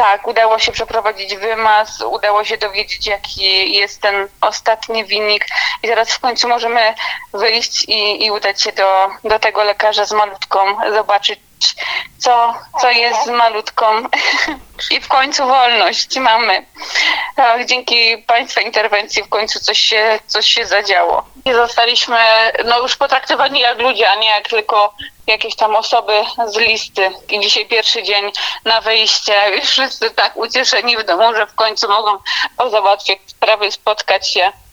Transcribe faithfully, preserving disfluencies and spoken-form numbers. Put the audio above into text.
Tak, udało się przeprowadzić wymaz, udało się dowiedzieć, jaki jest ten ostatni wynik i teraz w końcu możemy wyjść i, i udać się do, do tego lekarza z malutką, zobaczyć, co, co jest z malutką i w końcu wolność mamy. Tak, dzięki Państwa interwencji w końcu coś się, coś się zadziało. I zostaliśmy no, już potraktowani jak ludzie, a nie jak tylko jakieś tam osoby z listy. I dzisiaj pierwszy dzień na wyjście. Już wszyscy tak ucieszeni w domu, że w końcu mogą pozałatwiać sprawy, spotkać się.